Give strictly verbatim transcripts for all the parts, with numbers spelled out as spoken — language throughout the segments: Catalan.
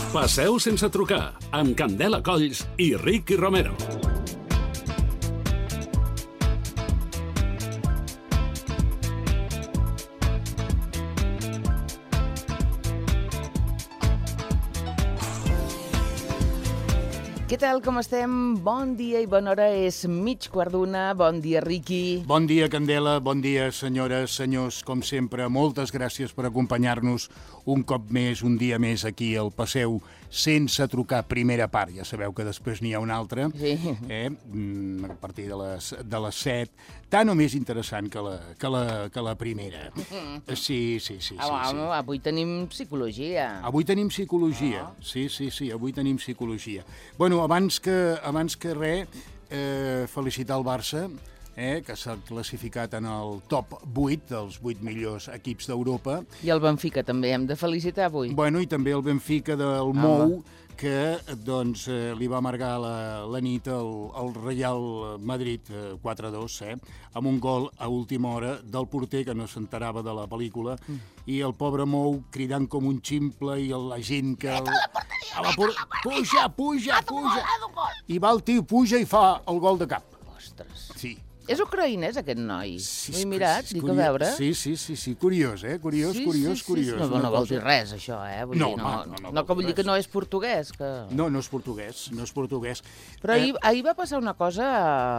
Passeu sense trucar, amb Candela Colls i Ricky Romero. Què tal, com estem? Bon dia i bona hora, és mig quart d'una. Bon dia, Riqui. Bon dia, Candela, bon dia, senyores, senyors, com sempre. Moltes gràcies per acompanyar-nos un cop més, un dia més aquí al Passeu, sense trucar, primera part. Ja sabeu que després n'hi ha una altra, sí. eh? a partir de les, de les set, tant o més interessant que la, que la, que la primera. Sí, sí, sí. sí, ah, sí. Avui tenim psicologia. Avui tenim psicologia, oh. sí, sí, sí, avui tenim psicologia. Bueno, abans que, abans que res, eh, felicitar el Barça, eh, que s'ha classificat en el top vuit dels vuit millors equips d'Europa. I el Benfica també hem de felicitar avui. Bueno, i també el Benfica del Home. Mou, que doncs, eh, li va amargar la, la nit al, al Real Madrid eh, quatre a dos, eh, amb un gol a última hora del porter que no s'enterava de la pel·lícula, mm. i el pobre Mou cridant com un ximple i la gent que... El, a la porteria, a la por... a la puja, puja, puja! I va el tio, puja i fa el gol de cap. Ostres. Sí. És ucraïnès, aquest noi. Sí, Ho he mirat, sí, dic curiós, a veure. Sí, sí, sí, sí, curiós, eh? Curiós, sí, curiós, sí, curiós. Sí, sí. No, no vol dir res, això, eh? Vull no, dir, no, home, no, no, no, no que vull dir res. que no és portuguès. Que... No, no és portuguès, no és portuguès. Però eh... ahir, ahir va passar una cosa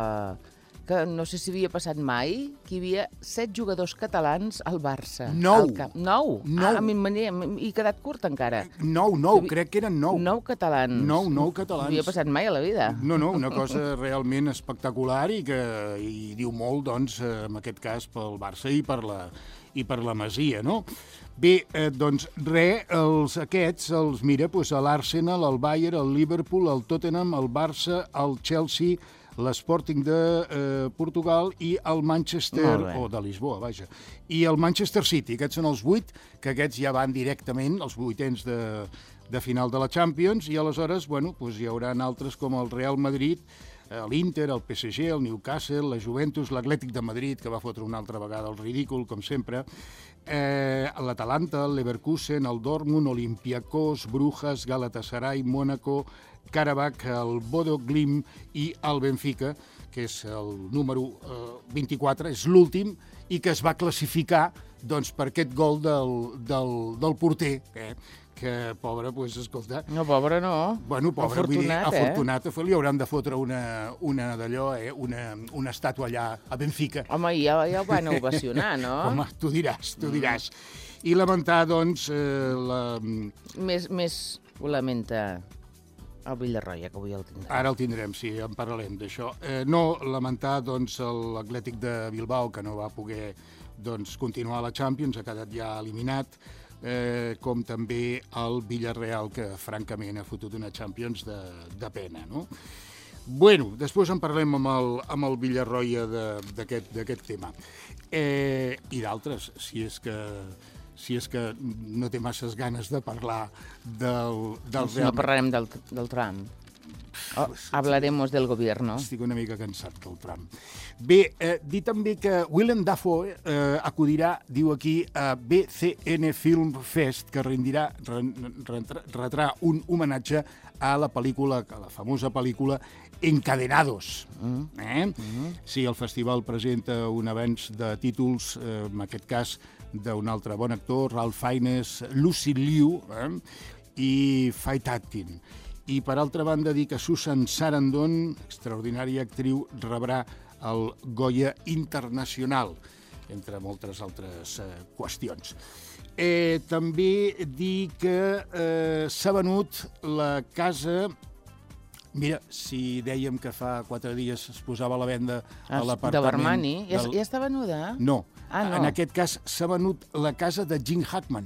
que no sé si havia passat mai, que hi havia set jugadors catalans al Barça. Nou. Al camp. Nou? Nou. Ah, m'he quedat curt encara. Nou, nou, crec que eren nou. Nou catalans. Nou, nou catalans. No havia passat mai a la vida. No, no, una cosa realment espectacular i que i diu molt, doncs, en aquest cas, pel Barça i per la, i per la Masia, no? Bé, eh, doncs, res, els aquests, els mira, doncs, l'Arsenal, el Bayern, el Liverpool, el Tottenham, el Barça, el Chelsea, l'Sporting de eh, Portugal i el Manchester, o de Lisboa, vaja, i el Manchester City. Aquests són els vuit, que aquests ja van directament, els vuitens de, de final de la Champions, i aleshores, bueno, doncs hi haurà altres com el Real Madrid, l'Inter, el P S G, el Newcastle, la Juventus, l'Atlètic de Madrid, que va fotre una altra vegada el ridícul, com sempre, eh, l'Atalanta, el Leverkusen, el Dortmund, Olympiacos, Brujas, Galatasaray, Mónaco, Karabakh, el Bodo Glimt i el Benfica, que és el número eh, vint-i-quatre, és l'últim, i que es va classificar doncs, per aquest gol del, del, del porter, eh? que, pobre, doncs, escolta... No, pobre no. Bueno, pobre, afortunat, vull dir, eh? afortunat, li hauran de fotre una, una d'allò, eh? una, una estàtua allà a Benfica. Home, ja, ja ho van ovacionar, no? Home, tu diràs, tu diràs. Mm. I lamentar, doncs, eh, la... Més, més ho lamenta el Villarroya, que avui el tindrem. Ara el tindrem, sí, en parlarem d'això. Eh, no lamentar, doncs, l'Atlètic de Bilbao, que no va poder doncs, continuar a la Champions, ha quedat ja eliminat, eh, com també el Villarreal, que francament ha fotut una Champions de, de pena, no? Bueno, després en parlem amb el, amb el Villarroya d'aquest tema. Eh, I d'altres, si és que... si és que no té masses ganes de parlar del, del Real... No parlarem del, del Trump. Oh, hablaremos del gobierno. Estic una mica cansat del Trump. Bé, eh, dir també que Willem Dafoe eh, acudirà, diu aquí, a B C N Film Fest, que rendirà, retrà un homenatge a la pel·lícula, a la famosa pel·lícula Encadenados. Mm. Eh? Mm. Sí, el festival presenta un avenç de títols, eh, en aquest cas, d'un altre bon actor, Ralph Fiennes, Lucy Liu, eh? i Faith Atkin. I, per altra banda, dir que Susan Sarandon, extraordinària actriu, rebrà el Goya Internacional, entre moltes altres eh, qüestions. Eh, també dir que eh, s'ha venut la casa... Mira, si dèiem que fa quatre dies es posava a la venda a l'apartament... De Barmani? Ja, del... ja està venuda? No. Ah, no. En aquest cas s'ha venut la casa de Gene Hackman.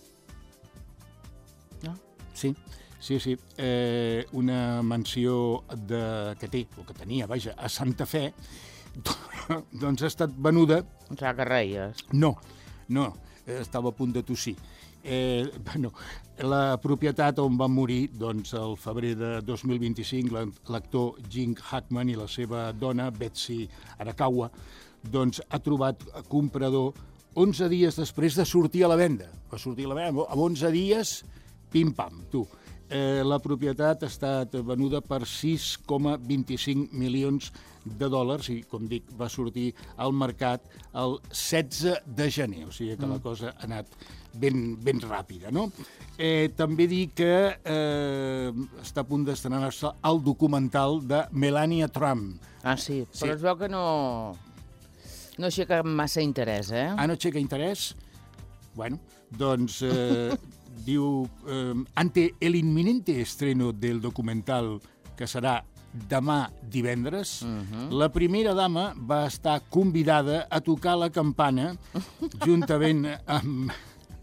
No? Sí, sí, sí. Eh, una mansió de... que té, o que tenia, vaja, a Santa Fe, doncs ha estat venuda... O sigui que reies. No, no, estava a punt de tossir. Eh, bueno, la propietat on van morir, doncs, el febrer de dos mil vint-i-cinc, l'actor Gene Hackman i la seva dona, Betsy Arakawa, doncs ha trobat comprador onze dies després de sortir a la venda. Va sortir a la venda, amb onze dies, pim-pam, tu. eh, la propietat ha estat venuda per sis coma vint-i-cinc milions de dòlars i, com dic, va sortir al mercat el setze de gener, o sigui que mm. la cosa ha anat ben, ben ràpida, no? Eh, també dir que eh, està a punt d'estrenar-se el documental de Melania Trump. Ah, sí, però Sí. es veu que no... no aixeca massa interès, eh? Ah, no aixeca interès? Bueno, doncs eh, diu, eh, ante el inminente estreno del documental, que serà demà divendres, uh-huh. la primera dama va estar convidada a tocar la campana juntament amb,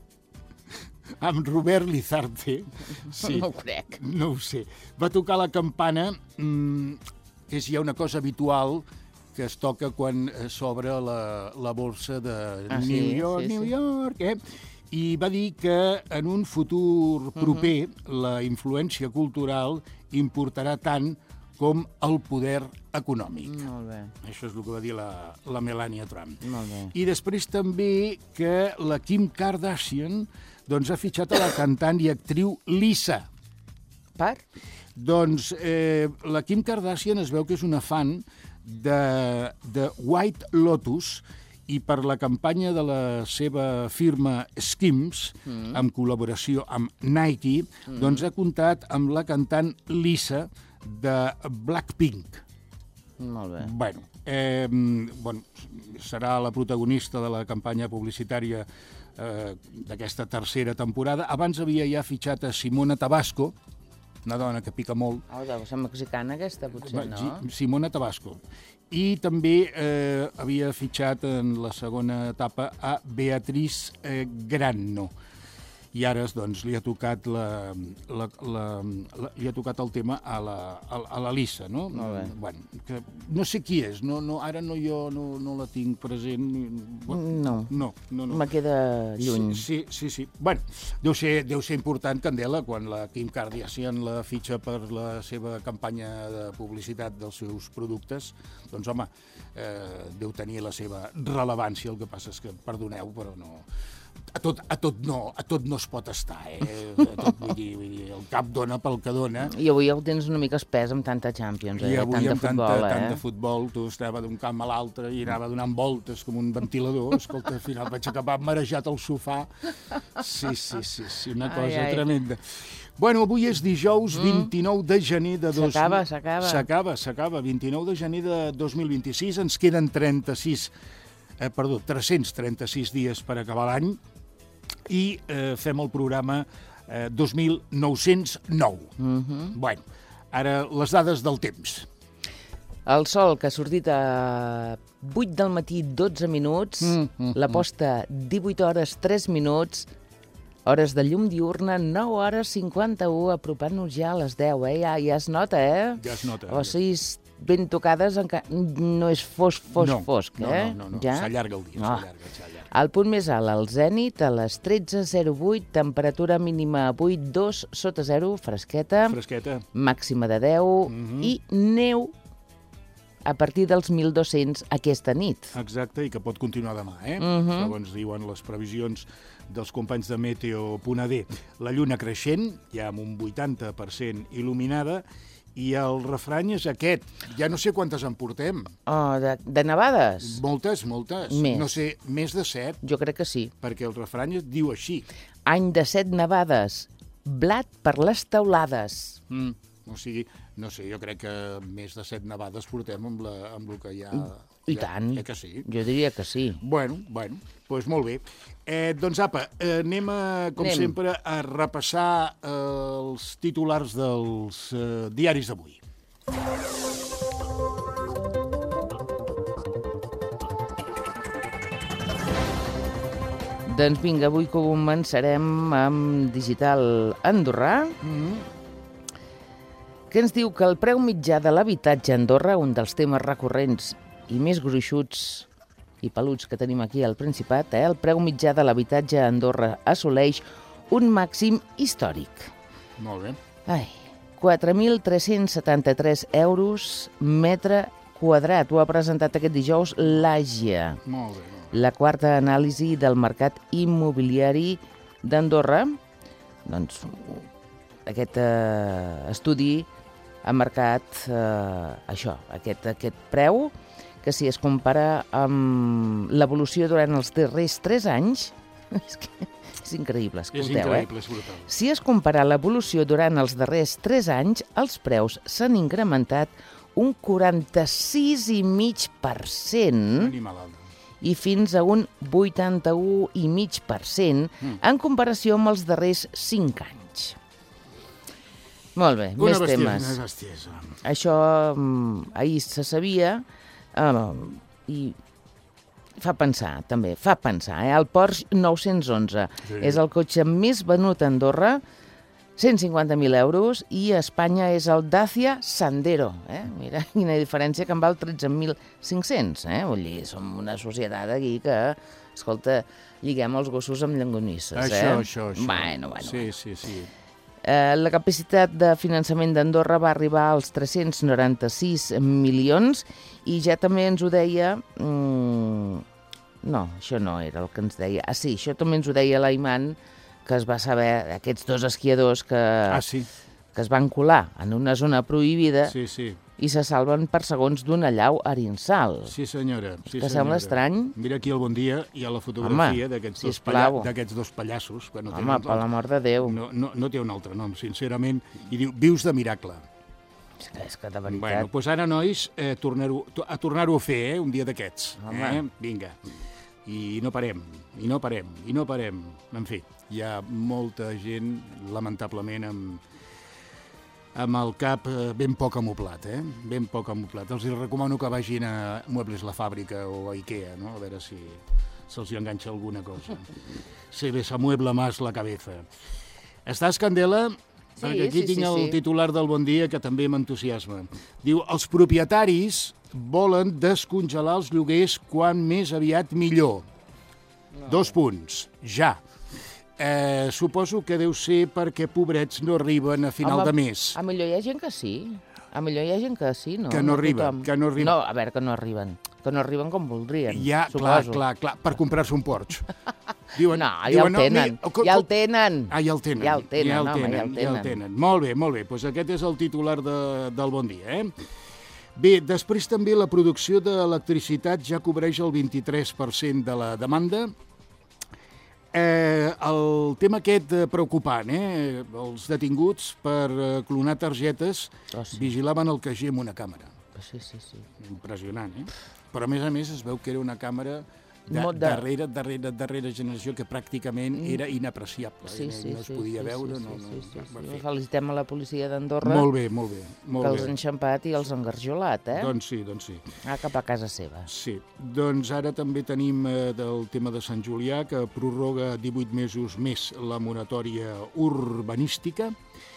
amb Robert Lizarte. Sí, No ho crec. no ho sé. Va tocar la campana, mmm, és ja una cosa habitual que es toca quan s'obre la, la borsa de Ah, sí, New York, sí, New sí. York, eh? I va dir que en un futur proper uh-huh. la influència cultural importarà tant com el poder econòmic. Molt bé, Això és el que va dir la, la Melania Trump. molt bé. I després també que la Kim Kardashian doncs, ha fitxat a la cantant i actriu Lisa. Per? Doncs eh, la Kim Kardashian es veu que és una fan de, de White Lotus i per la campanya de la seva firma Skims, mm. en col·laboració amb Nike, mm. doncs ha comptat amb la cantant Lisa de Blackpink. Molt bé. Bueno, eh, bueno, serà la protagonista de la campanya publicitària eh, d'aquesta tercera temporada. Abans havia ja fitxat a Simona Tabasco, una dona que pica molt. Oh, deu ser mexicana aquesta, potser, no? Gi- Simona Tabasco. I també eh, havia fitxat en la segona etapa a Beatriz eh, Granno. I ara doncs, li ha tocat la, la, la, la, li ha tocat el tema a la, a, a la Lisa, no? Molt bé. Bueno, que no sé qui és, no, no, ara no, jo no, no la tinc present. Bueno, No. No, no, no. Me queda lluny. Sí, sí, sí. Bueno, deu ser, deu ser important, Candela, quan la Kim Kardashian la fitxa per la seva campanya de publicitat dels seus productes, doncs, home, eh, deu tenir la seva rellevància. El que passa és que, perdoneu, però no... A tot, a tot no, a tot no es pot estar, eh? A tot, vull dir, vull dir, el cap dona pel que dona. I avui el tens una mica espès amb tanta Champions, eh? I avui tant de amb tanta, futbol, eh? tant de futbol, tu estava d'un camp a l'altre i anava donant voltes com un ventilador. Escolta, al final vaig acabar marejat al sofà. Sí, sí, sí, sí, una cosa Ai, ai. tremenda. Bueno, avui és dijous vint-i-nou de gener de... Dos... S'acaba, s'acaba. S'acaba, s'acaba. vint-i-nou de gener de dos mil vint-i-sis. Ens queden trenta-sis, eh, perdó, tres-cents trenta-sis dies per acabar l'any i eh, fem el programa eh, dos mil nou-cents nou. Mhm. Bueno, ara les dades del temps. El sol, que ha sortit a vuit del matí, dotze minuts, Mm, mm, la posta divuit hores, tres minuts, hores de llum diurna, nou hores cinquanta-u, apropant-nos ja a les deu, eh? Ja, ja es nota, eh? Ja es nota. O sigui, ben tocades, enca... no és fosc, fosc, no, fosc, eh? No, no, no, Ja? s'allarga el dia, Ah. s'allarga, s'allarga. El punt més alt, el zènit, a les tretze zero vuit, temperatura mínima avui dos sota zero, fresqueta, Fresqueta. màxima de deu, Mhm. i neu a partir dels mil dos-cents aquesta nit. Exacte, i que pot continuar demà, eh? Mhm. Segons diuen les previsions dels companys de Meteo.d. La lluna creixent, ja amb un vuitanta per cent il·luminada, i el refrany és aquest. Ja no sé quantes en portem. Oh, de, de nevades? Moltes, moltes. Més. No sé, més de set, Jo crec que sí. perquè el refrany es diu així. Any de set nevades, blat per les teulades. Mm. O sigui, no sé, jo crec que més de set nevades portem amb, la, amb el que hi ha... I ja, tant. Eh que sí? Jo diria que sí. Bueno, bueno, doncs molt bé. Eh, doncs apa, eh, anem, a, com Anem. sempre, a repassar eh, els titulars dels eh, diaris d'avui. Doncs vinga, avui començarem amb Digital Andorrà, Mm-hmm. que ens diu que el preu mitjà de l'habitatge a Andorra, un dels temes recurrents i més gruixuts i peluts que tenim aquí al Principat, eh? El preu mitjà de l'habitatge a Andorra assoleix un màxim històric. Molt bé. Ai, quatre mil tres-cents setanta-tres euros metre quadrat. Ho ha presentat aquest dijous l'Àgia, Molt bé. Molt bé. la quarta anàlisi del mercat immobiliari d'Andorra. Doncs aquest eh, estudi ha marcat eh, això, aquest, aquest preu, que si es compara amb l'evolució durant els darrers tres anys, és, que és increïble, escolteu, és increïble, eh? és brutal. Si es compara l'evolució durant els darrers tres anys, els preus s'han incrementat un quaranta-sis coma cinc per cent Animalada. i fins a un vuitanta-u coma cinc per cent Mm. en comparació amb els darrers cinc anys. Molt bé, Una més bestiesa, temes. una bestiesa. Això mm, ahir se sabia eh, i fa pensar, també, fa pensar. Eh? El Porsche nou-cents onze Sí. és el cotxe més venut a Andorra, cent cinquanta mil euros, i a Espanya és el Dacia Sandero. Eh? Mira quina diferència, que en val tretze mil cinc-cents. Eh? Vull dir, som una societat aquí que, escolta, lliguem els gossos amb llonganisses. Això, eh? això, això. Bueno, bueno. Sí, sí, sí. Eh, la capacitat de finançament d'Andorra va arribar als tres-cents noranta-sis milions i ja també ens ho deia... Mm, no, això no era el que ens deia. Ah, sí, això també ens ho deia l'Aiman, que es va saber, aquests dos esquiadors que, Ah, sí, que es van colar en una zona prohibida sí, sí. i se salven per segons d'una llau a Arinsal. Sí, senyora. Sí, Que senyora. sembla estrany. Mira aquí el bon dia, hi ha la fotografia Home, d'aquests dos, sisplau. palla d'aquests dos pallassos. Que no Home, tenen per l'amor de Déu. no, no, no té un altre nom, sincerament. I diu, vius de miracle. És que, és que de veritat... Bueno, doncs ara, nois, eh, tornar-ho a tornar-ho a fer, eh, un dia d'aquests. Home. Eh? Vinga. I no parem, i no parem, i no parem. En fi, hi ha molta gent, lamentablement, amb, amb el cap eh, ben poc amoblat, eh? Ben poc amoblat. Els recomano que vagin a Muebles La Fàbrica o a Ikea, no? A veure si se'ls hi enganxa alguna cosa. Se les amuebla más la cabeza. Estàs, Candela? Sí, Perquè aquí sí, tinc sí, el sí. titular del Bon Dia, que també m'entusiasma. Diu, els propietaris volen descongelar els lloguers quan més aviat millor. No. Dos punts. Ja. Eh, suposo que deu ser perquè pobrets no arriben a final Home, de mes. A millor hi ha gent que sí. A millor hi ha gent que sí, no? Que no arriba, tothom. que no arriba. No, a veure, que no arriben. Que no arriben com voldrien, Ja, clar, suposo. clar, clar, per comprar-se un Porsche. Diuen, No, ja diuen, el tenen, mira, com- ja el com- tenen. Ah, ja el tenen. Ja el tenen, ja el home, tenen, ja el ja el tenen. tenen. Molt bé, molt bé. Doncs aquest és el titular de, del Bon Dia, eh? Bé, després també la producció d'electricitat ja cobreix el vint-i-tres per cent de la demanda. Eh, el tema aquest eh, preocupant, eh? Els detinguts per eh, clonar targetes Oh, sí. vigilaven el caixer amb una càmera. Sí, sí, sí. Impressionant, eh? Però, a més a més, es veu que era una càmera de, Molt de- darrere, darrere, darrere generació que pràcticament era inapreciable. Sí, eh? sí, no es sí, podia sí, veure. sí, no, sí, no, sí, sí, en sí. fi. Felicitem a la policia d'Andorra, Molt bé, molt bé. Molt que els bé. han enxampat i els han engarjolat, eh? Doncs sí, doncs sí. Ah, cap a casa seva. Sí, doncs ara també tenim eh, del tema de Sant Julià, que prorroga divuit mesos més la moratòria urbanística.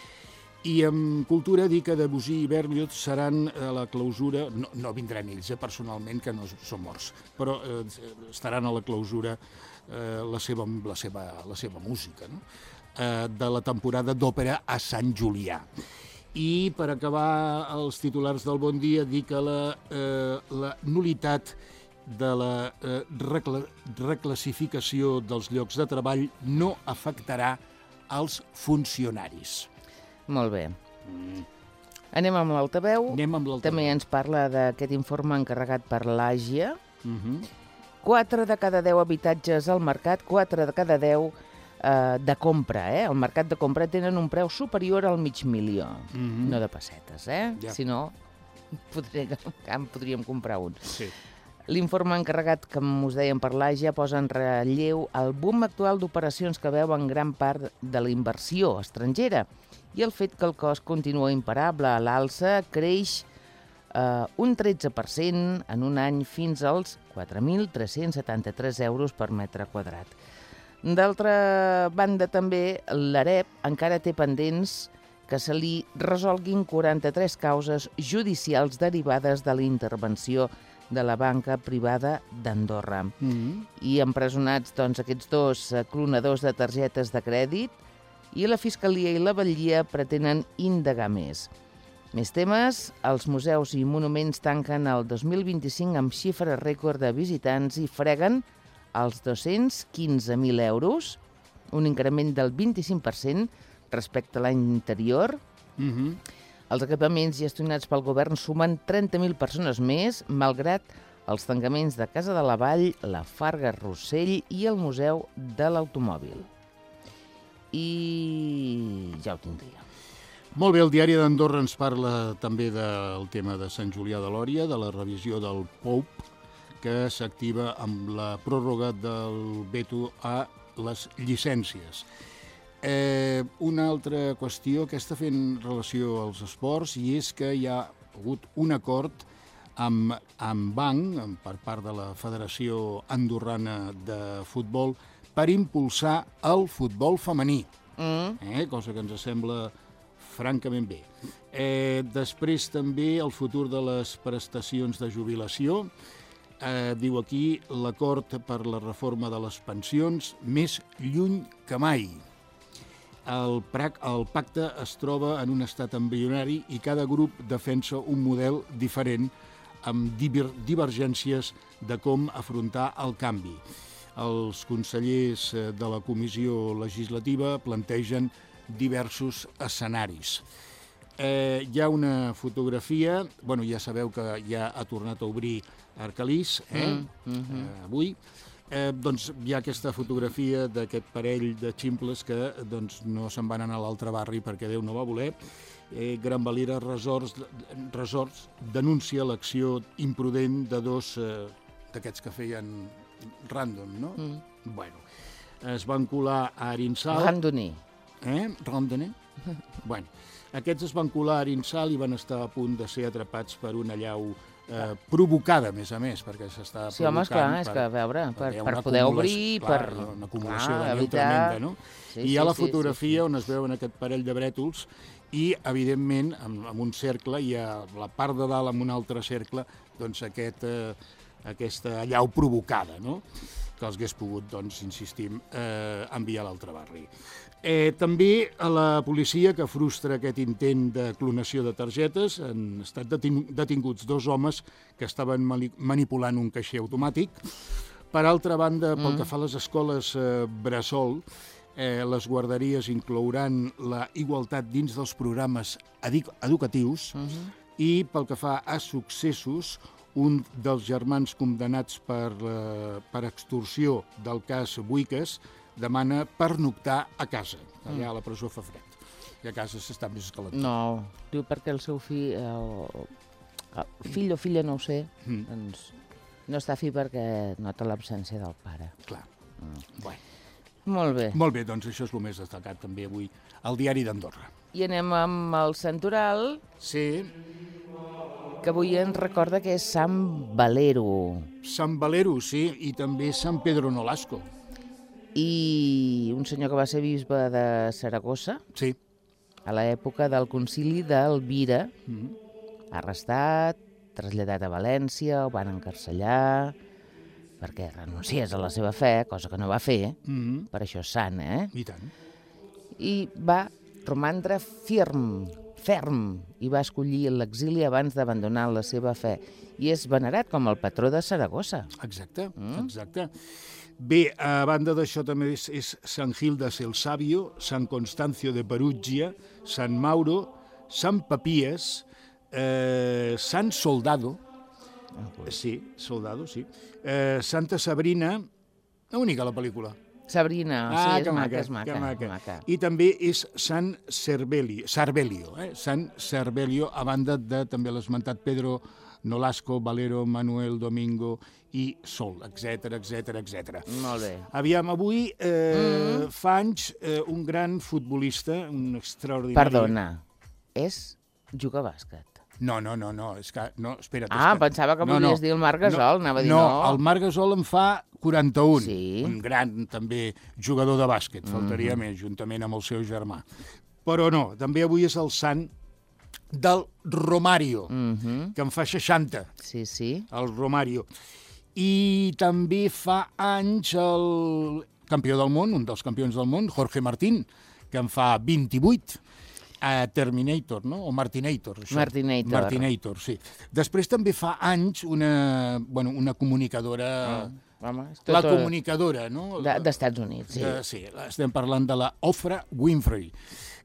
I en cultura dir que Debussy i Berlioz seran a la clausura, no, no vindran ells eh, personalment, que no són morts, però eh, estaran a la clausura eh, la, seva, la, seva, la seva música, no? eh, de la temporada d'òpera a Sant Julià. I per acabar els titulars del Bon Dia, dir que la, eh, la nulitat de la eh, recla reclassificació dels llocs de treball no afectarà als funcionaris. Molt bé. Anem amb l'altaveu. Anem amb l'altaveu. També ens parla d'aquest informe encarregat per l'Àgia. Uh -huh. quatre de cada deu habitatges al mercat, quatre de cada deu eh, de compra, eh? Al mercat de compra tenen un preu superior al mig milió. Uh -huh. No de pessetes, eh? Ja. Si no, podré, en podríem comprar un. Sí. L'informe encarregat, que us deien per l'Àgia, posa en relleu el boom actual d'operacions que veu en gran part de la inversió estrangera i el fet que el cost continua imparable a l'alça creix eh, un tretze per cent en un any fins als quatre mil tres-cents setanta-tres euros per metre quadrat. D'altra banda, també, l'Arep encara té pendents que se li resolguin quaranta-tres causes judicials derivades de la intervenció de la banca privada d'Andorra. Mm -hmm. I empresonats, doncs, aquests dos clonadors de targetes de crèdit, i la Fiscalia i la Batllia pretenen indagar més. Més temes, els museus i monuments tanquen el dos mil vint-i-cinc amb xifra rècord de visitants i freguen els dos-cents quinze mil euros, un increment del vint-i-cinc per cent respecte a l'any anterior. Uh-huh. Els equipaments gestionats pel govern sumen trenta mil persones més, malgrat els tancaments de Casa de la Vall, la Farga Rossell i el Museu de l'Automòbil. I ja ho tindria. Molt bé, el diari d'Andorra ens parla també del tema de Sant Julià de Lòria, de la revisió del P O U P, que s'activa amb la pròrroga del veto a les llicències. Eh, una altra qüestió que està fent relació als esports, i és que hi ha hagut un acord amb, amb banc, per part de la Federació Andorrana de Futbol, per impulsar el futbol femení, Mm. eh? Cosa que ens sembla francament bé. Eh, després també el futur de les prestacions de jubilació. Eh, diu aquí l'acord per la reforma de les pensions més lluny que mai. El, prac, el pacte es troba en un estat embrionari i cada grup defensa un model diferent amb diver, divergències de com afrontar el canvi. Els consellers de la comissió legislativa plantegen diversos escenaris. Eh, hi ha una fotografia, bueno, ja sabeu que ja ha tornat a obrir Arcalís, eh? Mm, mm-hmm. eh, avui. Eh, doncs hi ha aquesta fotografia d'aquest parell de ximples que doncs, no se'n van anar a l'altre barri perquè Déu no va voler. Eh, Gran Valira Resorts, Resorts denuncia l'acció imprudent de dos eh, d'aquests que feien random, no? Mm. Bueno, es van colar a Arinsal. Randoner. Eh? Randoner? Bueno, aquests es van colar a Arinsal i van estar a punt de ser atrapats per una allau eh, provocada, a més a més, perquè s'està sí, home, provocant... Sí, és que, a veure, per, per per poder obrir... Clar, per una acumulació clar, de neu evitar... tremenda, no? Sí, I hi ha sí, la fotografia sí, sí, sí. on es veuen aquest parell de brètols i, evidentment, amb, amb un cercle, i a la part de dalt, amb un altre cercle, doncs aquest... Eh, aquesta allau provocada, no? Que els hagués pogut, doncs, insistim, eh, enviar a l'altre barri. Eh, també a la policia, que frustra aquest intent de clonació de targetes, han estat detinguts dos homes que estaven manipulant un caixer automàtic. Per altra banda, pel mm. que fa a les escoles eh, bressol, eh, les guarderies inclouran la igualtat dins dels programes educatius mm-hmm. i pel que fa a successos, un dels germans condemnats per, eh, per extorsió del cas Buiques demana pernoctar a casa. Allà a la presó fa fred. I a casa s'està més escalant. No, diu perquè el seu fill, el, el fill o filla, no ho sé, mm. doncs no està fi perquè nota l'absència del pare. Clar. Mm. Bueno. Molt bé. Molt bé, doncs això és el més destacat també avui al diari d'Andorra. I anem amb el Santoral. Sí. Que avui ens recorda que és Sant Valero. Sant Valero, sí, i també Sant Pedro Nolasco. I un senyor que va ser bisbe de Saragossa, sí. a l'època del concili d'Elvira, mm-hmm. arrestat, traslladat a València, ho van encarcellar, perquè renunciés a la seva fe, cosa que no va fer, mm-hmm. per això és sant, eh? I tant. I va romandre firm, ferm, i va escollir l'exili abans d'abandonar la seva fe. I és venerat com el patró de Saragossa. Exacte, mm? exacte. Bé, a banda d'això també és, és Sant Gildas el Sabio, Sant Constancio de Perugia, Sant Mauro, Sant Papies, eh, Sant Soldado, ah, pues. sí, Soldado, sí, eh, Santa Sabrina, única la pel·lícula. Sabrina, ah, sí, és que maca, maca, és maca, maca. maca. I també és Sant Cervelio, Cervelio, eh? Sant Cervelio, a banda de també l'esmentat Pedro Nolasco, Valero, Manuel, Domingo i Sol, etcètera, etcètera, etcètera. Molt bé. Aviam, avui eh, mm. fa anys eh, un gran futbolista, un extraordinari... Perdona, és jugar a bàsquet. No, no, no, no, és que... No, espera't, ah, és que... pensava que no, volies no, dir el Marc Gasol, no, anava a dir no. no. No, el Marc Gasol en fa quaranta-un, sí. un gran també jugador de bàsquet, faltaria mm-hmm. més, juntament amb el seu germà. Però no, també avui és el sant del Romario, mm-hmm. que en fa seixanta. Sí, sí. El Romario. I també fa anys el campió del món, un dels campions del món, Jorge Martín, que en fa vint-i-vuit. A Terminator, no? O Martinator. Això. Martinator. Martinator, sí. Després també fa anys una, bueno, una comunicadora... Ah, home, la comunicadora, no? D'Estats Units, sí. De, sí, estem parlant de la Oprah Winfrey,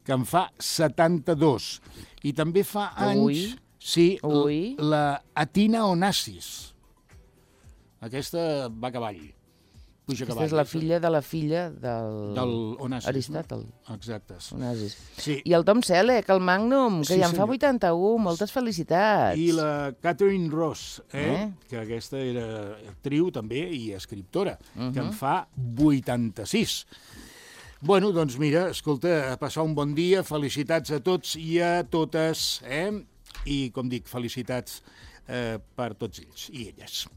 que en fa setanta-dos. I també fa anys... Ui. Sí, Ui. la Atina Onassis. Aquesta va a cavall. Puja a Aquesta cavall. és la filla de la filla del... Del Onassis. Aristòtel. No? Exacte. Onassis. Sí. I el Tom Selleck, el Magnum, que Sí, ja en fa senyor. vuitanta-u. Moltes felicitats. I la Catherine Ross, eh? Eh? que aquesta era actriu també i escriptora, uh -huh. que en Mhm. fa vuitanta-sis. Bueno, doncs mira, escolta, a passar un bon dia, felicitats a tots i a totes, eh? I, com dic, felicitats eh, per tots ells i elles.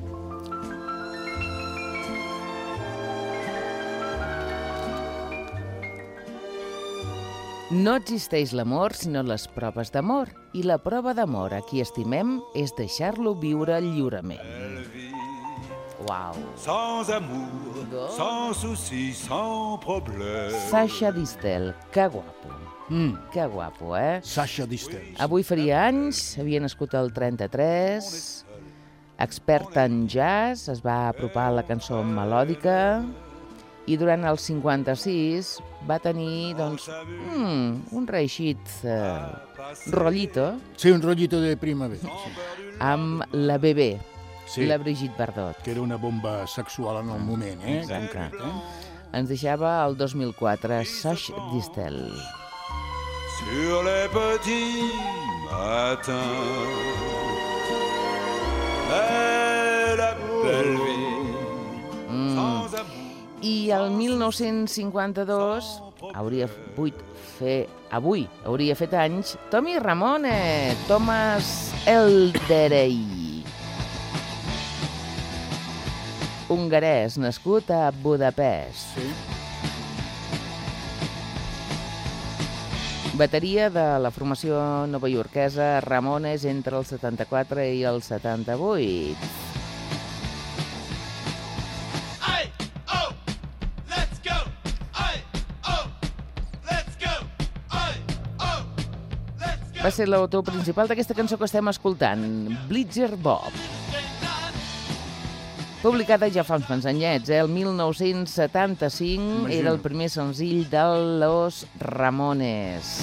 No existeix l'amor sinó les proves d'amor, i la prova d'amor a qui estimem és deixar-lo viure lliurement. Uau. Sans amour, Donc. sans soucis, sans problème. Sasha Distel, que guapo. Mm. Que guapo, eh? Sasha Distel. Avui faria anys, havia nascut el trenta-tres, experta en jazz, es va apropar a la cançó melòdica i durant el cinquanta-sis va tenir, doncs, mm, un reeixit eh, rotllito Sí, un rotllito de primavera, sí. amb la bebè, Sí, la Brigitte Bardot. que era una bomba sexual en el moment, eh? Exacte. Concret, eh? Ens deixava el dos mil quatre, Sasha Distel. Sur les petits matins de la belle vie. Mm. Sans amour. I el mil nou-cents cinquanta-dos hauria vuit fer, avui hauria fet anys Tommy Ramone, Thomas Elderey, hongarès, nascut a Budapest. Sí. Bateria de la formació novaiorquesa Ramones entre el setanta-quatre i el setanta-vuit. Va ser l'autor principal d'aquesta cançó que estem escoltant, Bleacher Bob. Publicada ja fa uns quants anyets, eh? El mil nou-cents setanta-cinc Imagina. era el primer senzill de Los Ramones.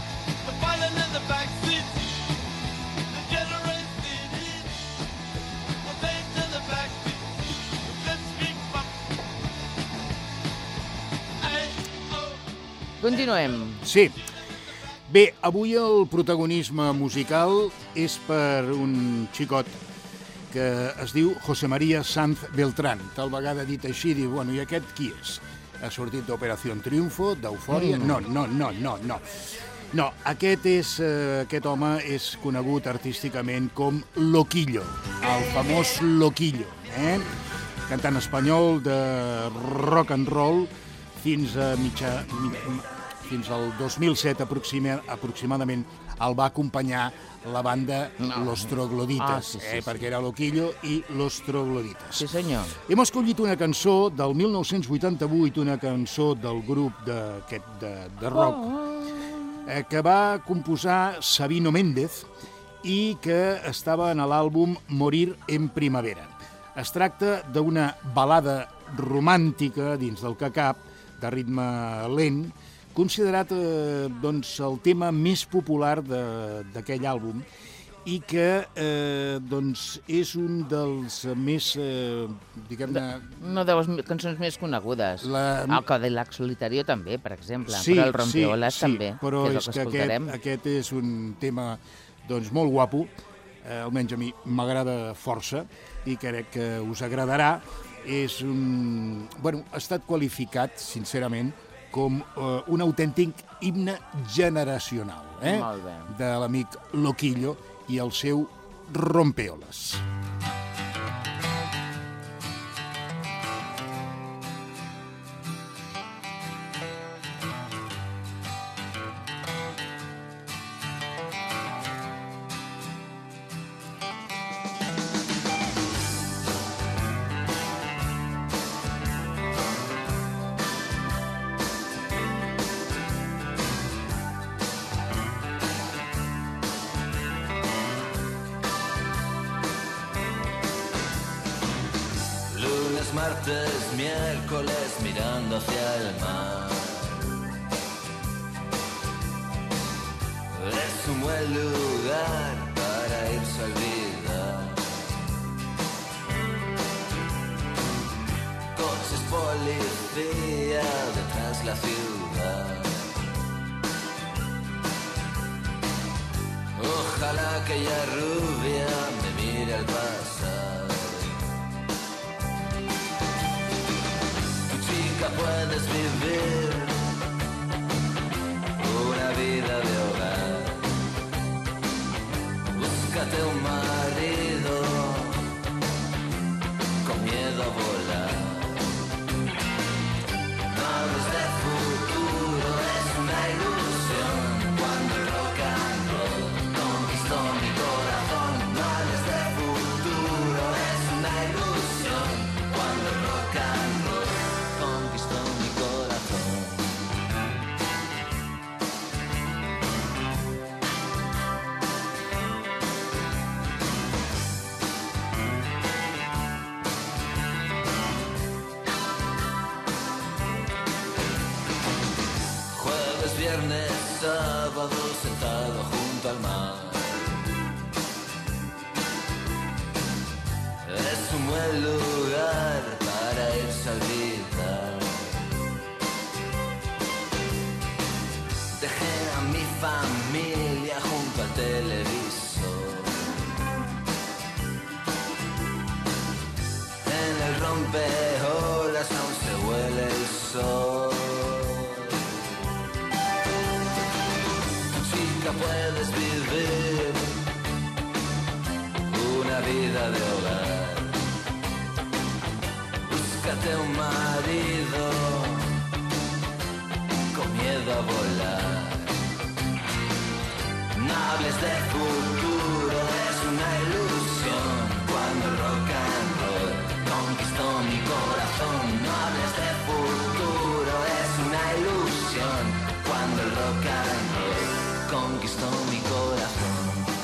Continuem. Sí. Bé, avui el protagonisme musical és per un xicot que es diu José María Sanz Beltrán. Tal vegada dit així, diu, bueno, i aquest qui és? Ha sortit d'Operació Triunfo, d'Eufòria? Mm. No, no, no, no, no. No, aquest, és, eh, aquest home és conegut artísticament com Loquillo, el famós Loquillo, eh? Cantant espanyol de rock and roll fins a mitja... Mi, fins al dos mil set aproxima, aproximadament el va acompanyar la banda No. Los Troglodites, Ah, sí, sí, eh, sí. perquè era Loquillo i Los Troglodites. Sí, senyor. Hem escollit una cançó del mil nou-cents vuitanta-vuit, una cançó del grup de, de, de rock, eh, que va composar Sabino Méndez i que estava en l'àlbum Morir en Primavera. Es tracta d'una balada romàntica dins del que cap, de ritme lent, considerat eh, doncs, el tema més popular d'aquell àlbum i que eh, doncs, és un dels més, eh, diguem-ne... Una de les cançons més conegudes. La- El Cadillac Solitario també, per exemple, Sí, però el Rompeolas sí, també, sí, però que és el és que que escoltarem. aquest, aquest és un tema doncs, molt guapo, eh, almenys a mi m'agrada força i crec que us agradarà. És un... Bueno, ha estat qualificat, sincerament, com eh, un autèntic himne generacional, eh? Molt bé. De l'amic Loquillo i el seu Rompeolas. Lunes, martes, miércoles mirando hacia el mar. Es un buen lugar para irse a olvidar. Coches policía detrás la ciudad. Ojalá aquella rubia me mire al pasar. Tu chica, puedes vivir una vida de hogar. Búscate un marido con miedo a volar. No hables de futuro, es una ilusión. Cuando el rock and roll conquistó mi corazón. No hables de futuro, es una ilusión. Cuando el rock and roll conquistó mi corazón. Jueves, viernes, sábado, sentado junto al mar. Es un buen lugar para irse a olvidar. Dejé a mi familia junto al televisor. En el rompeolas aún se huele el sol. Chica, puedes vivir una vida de hogar. Búscate un marido con miedo a volar. No hables de futuro, es una ilusión. Cuando el rock and roll conquistó mi corazón. No hables de futuro, es una ilusión. Cuando el rock and roll conquistó mi corazón.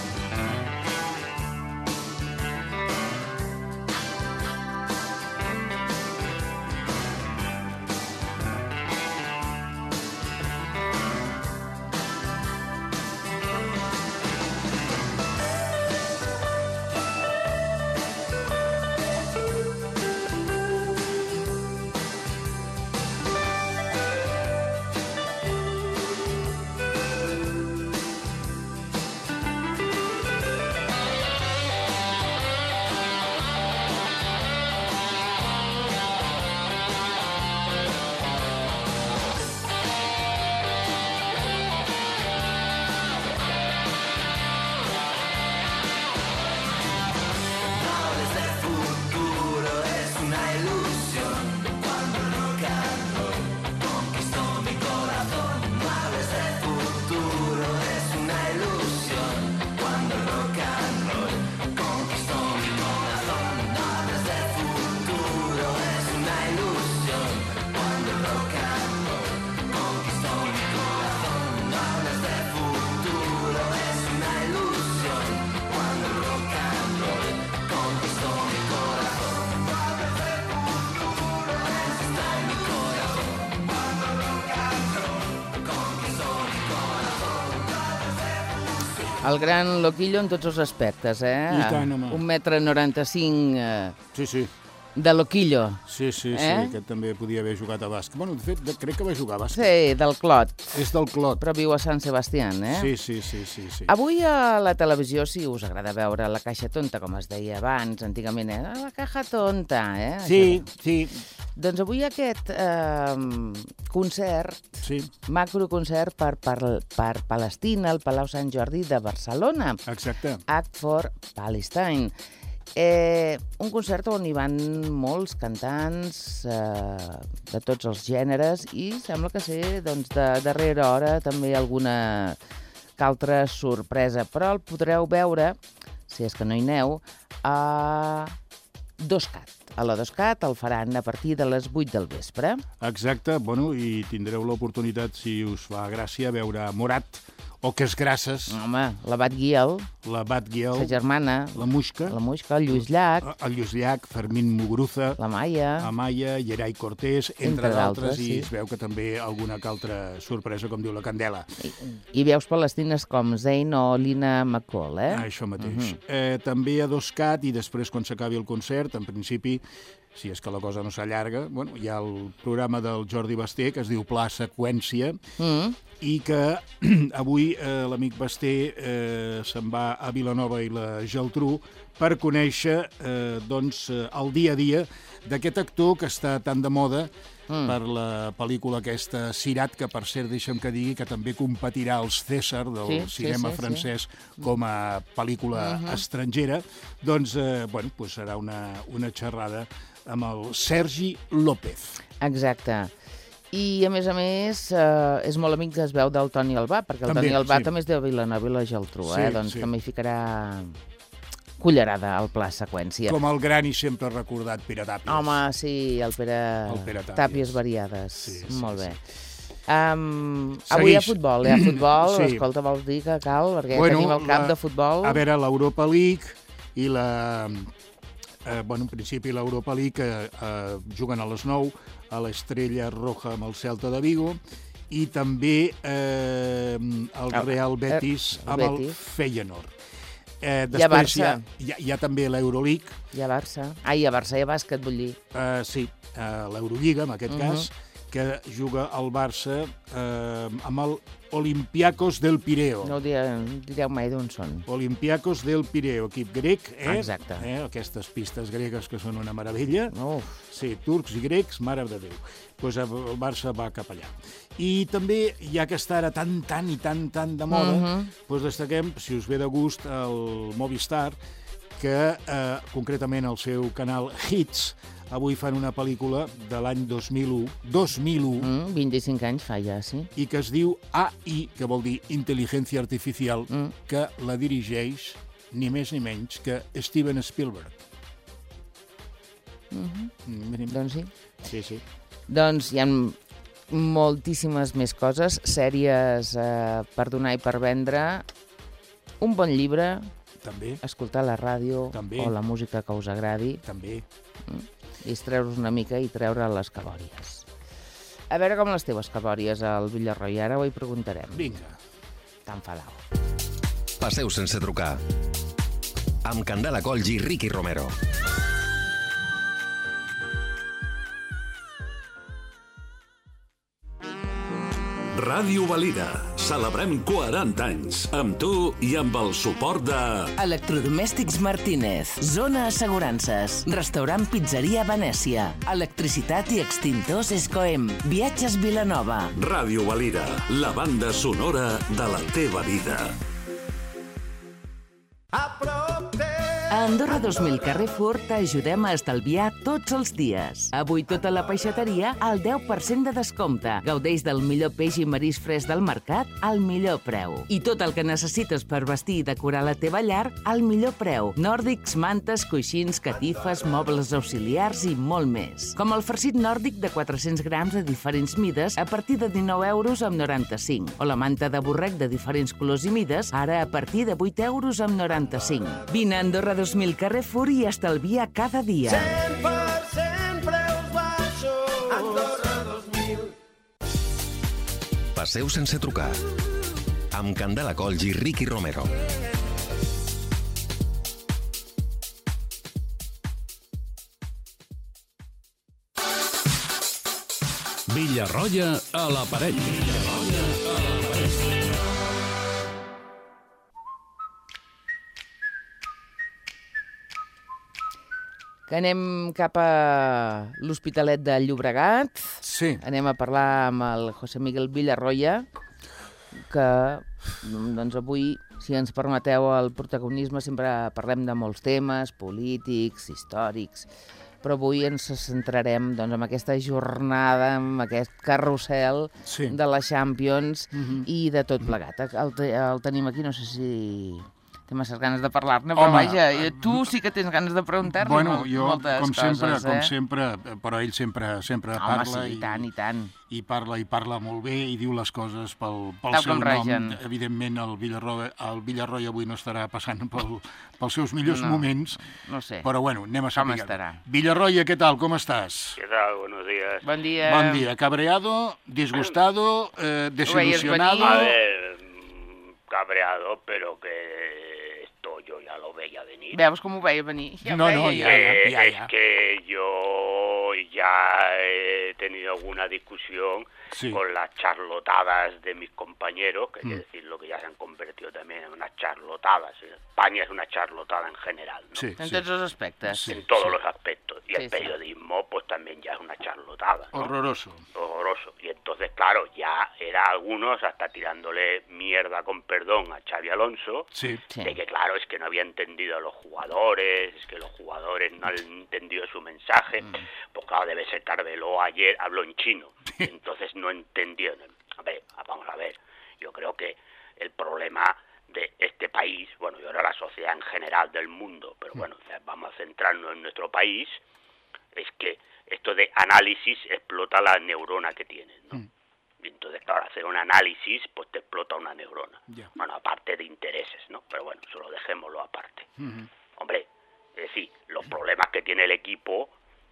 El gran Loquillo en tots els aspectes, eh? I tant, home. Un metre noranta-cinc eh, Sí, sí. de Loquillo. Sí, sí, sí, Eh? aquest també podia haver jugat a bàsquet. Bueno, de fet, de, crec que va jugar a bàsquet. Sí, del Clot, És del Clot. però viu a Sant Sebastián, eh? Sí, sí, sí, sí, sí. Avui a la televisió, si us agrada veure la caixa tonta, com es deia abans, antigament, eh? La caja tonta, eh? Sí, Això. sí, Doncs avui aquest eh, concert, sí, macroconcert per, per, per Palestina, al Palau Sant Jordi de Barcelona. exacte. Act for Palestine. Eh, un concert on hi van molts cantants eh, de tots els gèneres i sembla que ser, doncs, de darrera hora també alguna que altra sorpresa, però el podreu veure, si és que no hi aneu, a Doscat. A la Doscat el faran a partir de les vuit del vespre. Exacte, bueno, i tindreu l'oportunitat, si us fa gràcia, veure Morat Oques Grasses, Home, la Batguiel, la Batguiel, la germana, la Muixca, la Muixca, el Lluís Llach, el Lluís Llach, Fermín Muguruza, la Maia... Amaya, Gerai Cortés, entre, Entre d'altres, d'altres, i sí. es veu que també alguna que altra sorpresa, com diu la Candela. I, i veus palestines com Zayn o Lina McCall, eh? Ah, això mateix. Uh -huh. eh, també a Doscat, i després, quan s'acabi el concert, en principi, si és que la cosa no s'allarga, bueno, hi ha el programa del Jordi Basté, que es diu Pla Seqüència, Mm. i que avui eh, l'amic Basté eh, se'n va a Vilanova i la Geltrú per conèixer eh, doncs, eh, el dia a dia d'aquest actor que està tan de moda mm. per la pel·lícula aquesta Sirat, que per cert, deixa'm que digui que també competirà als César del sí, cinema sí, sí, francès sí. com a pel·lícula uh-huh. estrangera, doncs, eh, bueno, pues serà una, una xerrada amb el Sergi López. Exacte. I, a més a més, eh, és molt amic que es veu del Toni Albà, perquè el També, Toni Albà sí. també és de Vilanova i la Geltrú, eh? Sí, Doncs sí. també hi ficarà cullerada al Pla Seqüència. Com el gran i sempre recordat Pere Tàpies. Home, sí, el Pere, El Pere Tàpies. Tàpies variades. Sí, sí, molt bé. sí. Um, avui hi ha futbol, hi ha futbol. Sí. Escolta, vols dir que cal? Perquè Bueno, tenim el cap la- de futbol. A veure, l'Europa League i la... Eh, bueno, en principi l'Europa League eh, eh, juguen a les nou a l'Estrella Roja amb el Celta de Vigo, i també eh, el El- Real Betis el amb el Betis. Feyenoord. Eh, Hi ha després hi ha, Barça. hi, ha, hi ha també l'Euroleague, Hi ha Barça. Ah, hi ha Barça, hi ha bàsquet, vull dir. eh, sí, eh, l'Eurolliga, en aquest Mhm. cas, que juga el Barça eh, amb el Olympiacos del Pireo. No ho direu, direu mai d'on són. Olympiacos del Pireo, equip grec, eh? Exacte. Eh? Aquestes pistes gregues que són una meravella. Uf. Sí, turcs i grecs, mare de Déu. Doncs el Barça va cap allà. I també, ja que està ara tan, tan i tan, tan de moda, Mhm. doncs destaquem, si us ve de gust, el Movistar, que eh, concretament el seu canal Hits avui fan una pel·lícula de l'any dos mil u, dos mil u, Mm, vint-i-cinc anys fa ja, sí. i que es diu A I, que vol dir Intel·ligència Artificial, Mm. que la dirigeix ni més ni menys que Steven Spielberg. Mhm. Mm, Doncs sí. Sí, sí. Doncs hi ha moltíssimes més coses, sèries eh, per donar i per vendre, un bon llibre, També, escoltar la ràdio També. o la música que us agradi, també. distreure-us una mica i treure les cabòries. A veure com les teves cabòries al Villarroya, ara ho hi preguntarem. Vinga. Tan falau. Passeu sense trucar. Amb Candela Colls i Ricky Romero. Ràdio Valira. Celebrem quaranta anys. Amb tu i amb el suport de... Electrodomèstics Martínez, Zona Assegurances, Restaurant Pizzeria Venècia, Electricitat i Extintors Escoem, Viatges Vilanova. Ràdio Valira, la banda sonora de la teva vida. A Andorra dos mil Carrefour t'ajudem a estalviar tots els dies. Avui tota la peixateria al deu per cent de descompte. Gaudeix del millor peix i marís fresc del mercat al millor preu. I tot el que necessites per vestir i decorar la teva llar al millor preu. Nòrdics, mantes, coixins, catifes, mobles auxiliars i molt més. Com el farcit nòrdic de quatre-cents grams de diferents mides a partir de dinou euros amb noranta-cinc. O la manta de borrec de diferents colors i mides ara a partir de vuit euros amb noranta-cinc. Vine a Andorra dos mil Carrefour i estalvia cada dia. cent per cent preus baixos. Andorra dos mil. Passeu sense trucar. Amb Candela Colls i Ricky Romero. Villarroya a l'aparell. Villarroya a l'aparell. Que anem cap a l'Hospitalet de Llobregat. Sí. Anem a parlar amb el José Miguel Villarroya, que doncs avui, si ens permeteu el protagonisme, sempre parlem de molts temes polítics, històrics, però avui ens centrarem doncs, en aquesta jornada, en aquest carrusel Sí. de la Champions Mhm. i de tot plegat. El, te- el tenim aquí, no sé si Té masses ganes de parlar-ne, però Home, vaja, eh, tu sí que tens ganes de preguntar-li Bueno, mol- jo, moltes com sempre, coses, com eh? sempre, però ell sempre, sempre Home, parla sí, i tant, i tant. i parla i parla molt bé i diu les coses pel, pel Tal seu com nom. regen. Evidentment, el Villarroya, el Villarroya avui no estarà passant pel, pels seus millors No, moments, no sé. però bueno, anem a Com saber. estarà? Villarroya, què tal? Com estàs? ¿Qué tal? Buenos días. Bon dia. Bon dia. Cabreado, disgustado, eh, desilusionado... A ver, mm, cabreado, pero que esto yo ya lo veía venir. Veus com ho veia venir? Ja ho No, veia no, jo. ja, ja. Eh, ya, es ya. que yo ya he tenido alguna discusión Sí. con las charlotadas de mis compañeros, que hay Mm. que decirlo que ya se han convertido también en unas charlotadas. España es una charlotada en general, ¿no? Sí, En sí. tots els aspectes. Sí. En todos los aspectos. Y Sí, el sí. periodismo, pues también ya es una charlotada, ¿no? Horroroso. Horroroso. Y entonces, claro, ya era algunos hasta tirándole mierda con perdón a Xavi Alonso, Sí. Sí. de que claro, es que no había entendido a los jugadores, es que los jugadores no han entendido su mensaje. Pues claro, debe ser que Arbeloa ayer habló en chino, entonces no entendió. A ver, vamos a ver, yo creo que el problema de este país, bueno, y ahora la sociedad en general del mundo, pero bueno, vamos a centrarnos en nuestro país, es que esto de análisis explota la neurona que tienes, ¿no? Mm. Y entonces, claro, hacer un análisis, pues te explota una neurona. Ya. Bueno, aparte de intereses, ¿no? Pero bueno, solo dejémoslo aparte. Ujú. Hombre, es decir, los problemas que tiene el equipo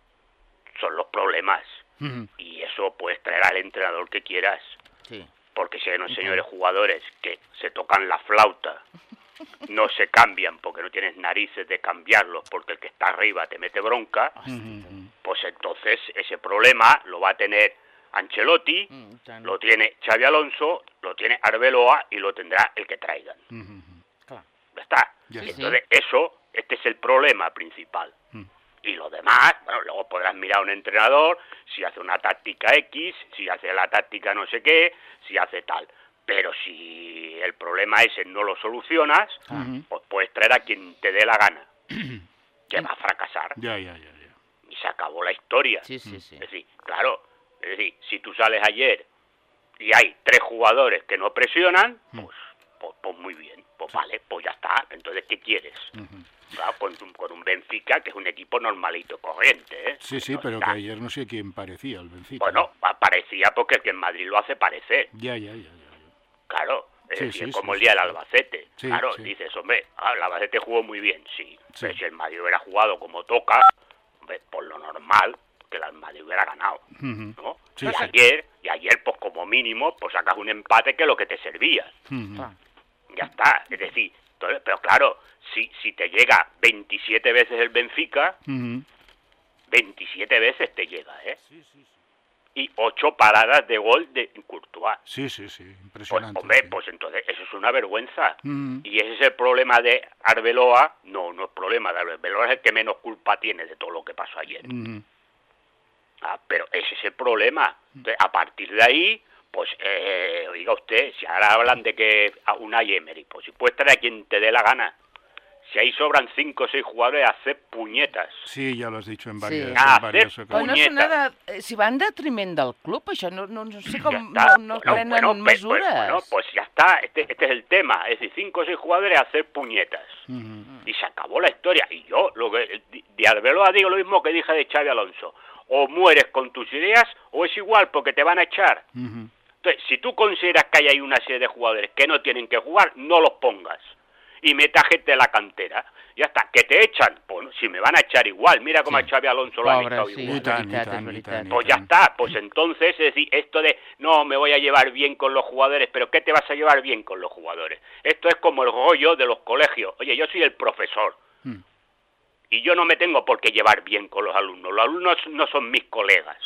son los problemas. Ujú. Y eso puedes traer al entrenador que quieras. Sí. Porque si hay unos señores jugadores que se tocan la flauta, no se cambian porque no tienes narices de cambiarlos porque el que está arriba te mete bronca, Ujú. pues entonces ese problema lo va a tener Ancelotti, Mm, i tant. lo tiene Xavi Alonso, lo tiene Arbeloa y lo tendrá el que traigan. Ujú. Clar. Ya está. Ya Y está. entonces eso, este es el problema principal. Mm. Y lo demás, bueno, luego podrás mirar a un entrenador si hace una táctica X, si hace la táctica no sé qué, si hace tal. Pero si el problema ese no lo solucionas, Ujú. pues puedes traer a quien te dé la gana, que va a fracasar. Ya, ya, ya, ya. Y se acabó la historia. Sí, sí, sí. Es decir, claro, es decir, si tú sales ayer y hay tres jugadores que no presionan, pues, pues, pues muy bien, pues vale, pues ya está. Entonces, ¿qué quieres? Ujú. Claro, con, un- con un Benfica, que es un equipo normalito, corriente, ¿eh? Sí, sí, No pero está- que ayer no sé quién parecía el Benfica. Bueno, parecía porque el que en Madrid lo hace parecer, Ya, ya, ya, ya. ya. claro. Es Sí, decir, sí, es como sí, el día sí, del sí. Albacete. Sí, claro, sí. dices, hombre, ah, el Albacete jugó muy bien, sí. Sí. Pero si el Madrid hubiera jugado como toca, hombre, por lo normal, que el Madrid hubiera ganado. Ujú. ¿no? Sí, y sí. ayer, y ayer pues como mínimo, pues sacas un empate que es lo que te servía. Ujú. Clar. Ya está, es decir, entonces, pero claro, si, si te llega veintisiete veces el Benfica, Ujú. veintisiete veces te llega, ¿eh? Y ocho paradas de gol de Courtois. Sí, sí, sí, Pues, impresionante. hombre, sí. pues entonces eso es una vergüenza. Ujú. Y ese es el problema de Arbeloa. No, no es problema de Arbeloa, es el que menos culpa tiene de todo lo que pasó ayer. Ujú. Ah, pero ese es el problema. Entonces, a partir de ahí, pues, eh, oiga usted, si ahora hablan de que a Unai Emery, pues si puedes traer a quien te dé la gana. Si ahí sobran cinco o seis jugadores, hacer puñetas. Sí, ja l'has dit en varias, Ah, en varias hacer Però no ocasiones. és una de... Si va en detriment del club, això no, no, no sé com... Ya No, está. no Bueno, prenen bueno, pues, mesures. pues, bueno, pues ya está, este, este es el tema. Es decir, cinco o seis jugadores a hacer puñetas. Ujú. Y se acabó la historia. Y yo, lo que de Arbeloa digo lo mismo que dije de Xavi Alonso. O mueres con tus ideas, o es igual, porque te van a echar. Ujú. Entonces, si tú consideras que hay ahí una serie de jugadores que no tienen que jugar, no los pongas. Y meta gente de la cantera. Ya está, que te echan. Pues si me van a echar igual, mira cómo Sí. a Xavi Alonso lo han Pobre, echado sí, igual. I tant, i veritat, tant, és i veritat. tant, i Pues ya tant. está, pues entonces, es decir, esto de, no, me voy a llevar bien con los jugadores, pero ¿qué te vas a llevar bien con los jugadores? Esto es como el rollo de los colegios. Oye, yo soy el profesor. Mm. Y yo no me tengo por qué llevar bien con los alumnos. Los alumnos no son mis colegas.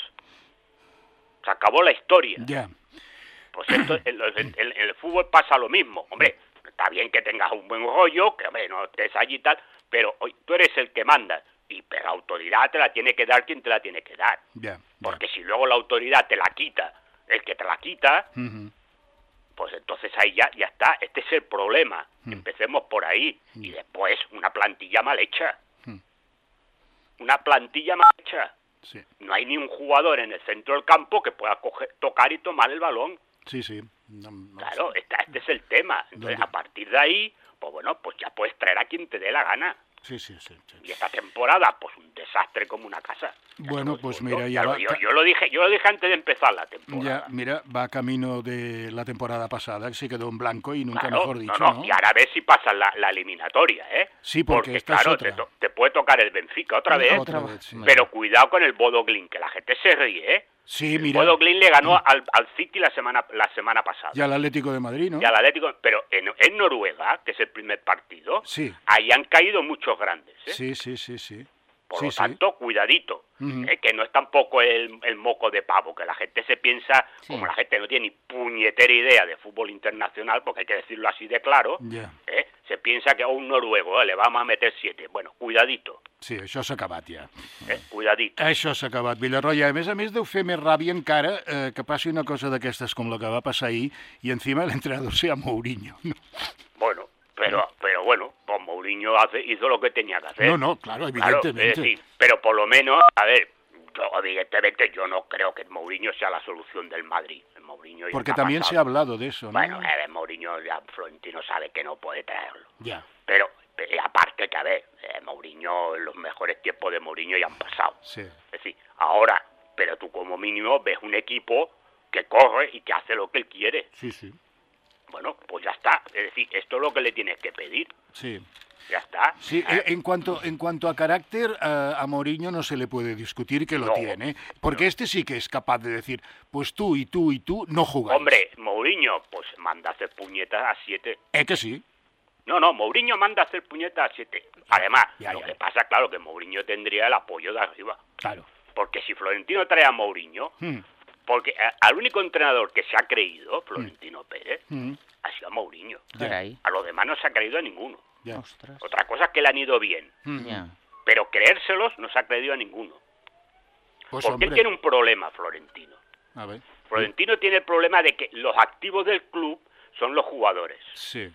Se acabó la historia. Ja. Pues esto, en, el, en- en el fútbol pasa lo mismo. Hombre, está bien que tengas un buen rollo, que hombre, no estés allí y tal, pero hoy tú eres el que mandas. Y pero la autoridad te la tiene que dar quien te la tiene que dar. Ja. ja. Porque si luego la autoridad te la quita, el que te la quita, Ujú. pues entonces ahí ya, ya está. Este es el problema. Mm. Empecemos por ahí. Y después una plantilla mal hecha. Mm. Una plantilla mal hecha. Sí, No hay ni un jugador en el centro del campo que pueda coger, tocar y tomar el balón. sí, sí. No, no Claro, esta- este es el tema. Entonces, ¿Dónde? a partir de ahí, pues bueno, pues ya puedes traer a quien te dé la gana. Sí, sí, sí, sí. Y esta temporada, pues un desastre como una casa. Bueno, pues mira, ya ya lo, va... yo, yo lo dije, yo lo dije antes de empezar la temporada. Ya, mira, va camino de la temporada pasada, que se quedó en blanco y nunca Claro, mejor dicho, no, ¿no? no, y ahora a ver si pasa la, la eliminatoria, ¿eh? Sí, porque esta claro, es otra. Te, to- te puede tocar el Benfica otra vez, Otra vez, sí. pero cuidado con el Bodo Glimt, que la gente se ríe, ¿eh? Sí, El mira, Bodo Glimt le ganó al, al City la semana la semana pasada. y al Atlético de Madrid, ¿no? Y al Atlético, pero en, en Noruega, que es el primer partido, Sí. ahí han caído muchos grandes, ¿eh? Sí, sí, sí, sí. Por Sí, lo sí. tanto, cuidadito, Ujú. ¿eh? Que no es tampoco el, el moco de pavo, que la gente se piensa, Sí. como la gente no tiene ni puñetera idea de fútbol internacional, porque hay que decirlo así de claro, Ja. ¿eh? Se piensa que a un noruego, ¿eh? Le vamos a meter siete. Bueno, cuidadito, Sí, això s'ha acabat ja. ¿eh? Cuidadito. Això s'ha acabat, Villarroya. A més a més, deu fer més ràbia encara eh, que passi una cosa d'aquestes com la que va passar ahir i encima l'entrenador sea Mourinho. No, Bueno, pero, pero bueno, pues Mourinho hace, hizo lo que tenía que hacer. no, no claro, Claro, evidentemente. es decir, pero por lo menos, a ver, yo evidentemente yo no creo que Mourinho sea la solución del Madrid. El Mourinho ya Porque está también se pasado. ha hablado de eso, ¿no? Bueno, eh, Mourinho ya Florentino sabe que no puede traerlo. Ya, Pero, eh, aparte que, a ver, eh, Mourinho, los mejores tiempos de Mourinho ya han pasado. sí. Es decir, ahora, pero tú como mínimo ves un equipo que corre y que hace lo que él quiere. Sí, sí, Bueno, pues ya está. Es decir, esto es lo que le tienes que pedir. sí. Ya está. Sí, Eh, en cuanto, en cuanto a carácter, eh, a Mourinho no se le puede discutir que lo No, tiene, porque este sí que es capaz de decir, pues tú y tú y tú no jugáis. Hombre, Mourinho, pues manda a hacer puñetas a siete. ¿Eh que sí? No, no, Mourinho manda a hacer puñetas a siete. Además, Ya, lo ya. que pasa, claro, que Mourinho tendría el apoyo de arriba. Claro. Porque si Florentino trae a Mourinho, Mm, porque eh, al único entrenador que se ha creído, Florentino Pérez, mm, ha sido a Mourinho. Carai. A los demás no se ha creído a ninguno. ya. Ostres. Otra cosa es que le han ido bien, Mm. Ja. pero creérselos no se ha creído a ninguno. Pues Porque él hombre, tiene un problema, Florentino. a ver. Florentino tiene el problema de que los activos del club son los jugadores. Sí,